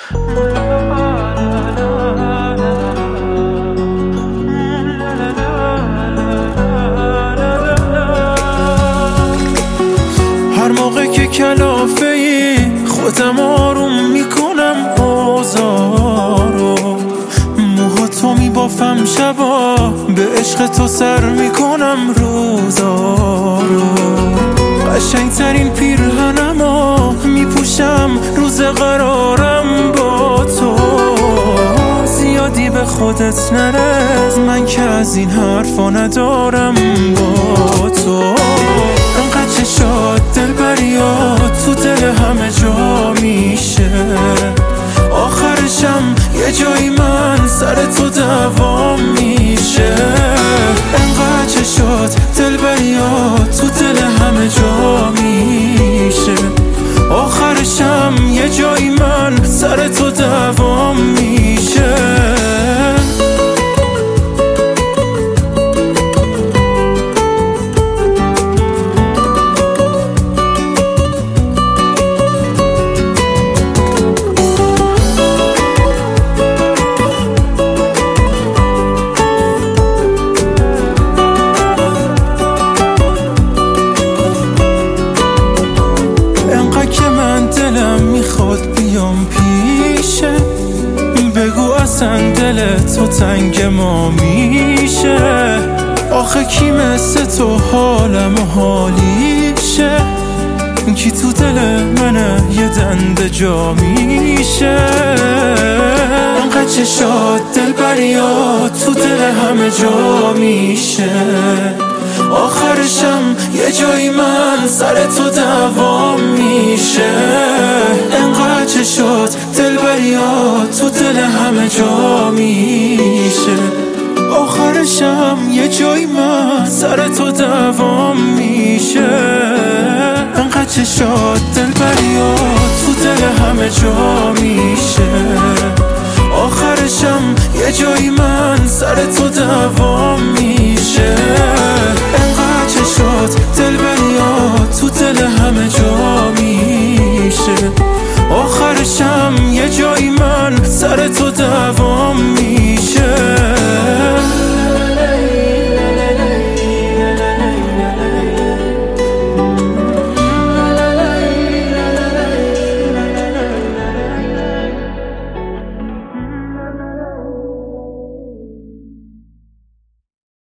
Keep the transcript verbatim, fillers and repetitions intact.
هر موقع که کلافه ای خودم آروم میکنم بازارو، موهاتو میبافم شبا، به عشق تو سر میکنم روزارو. قشنگ ترین پیرهنمو میپوشم روز قرارم با تو. زیادی به خودت نرز، من که از این حرفا ندارم با تو. انقدر چشات دلبریات تو دل همه جا میشه، آخرشم یه جایی من سر تو دوام میشه. انقدر چشات دلبریات تو دل همه جا میشه، آخرشم یه جایی من سر تو دوام میشه. میخواد بیام پیشه، بگو اصلا دل تو تنگ ما میشه. آخه کی مثل تو حالم و حالیشه، کی تو دل منه یه دنده جا میشه. انقدر چشات دلبریات تو دل همه جا میشه، آخرشم یه جایی من سر تو دوام میشه. انقدر چشات دلبریات تو دل همه جا میشه، آخرشم یه جایی من سر تو دوام میشه. انقدر چشات دلبریات تو دل همه جا میشه، آخرشم یه جایی من سر تو دوام میشه. انقدر چشات دلبریات تو دل همه جا میشه، آخرشم یه جایی من سر تو دوام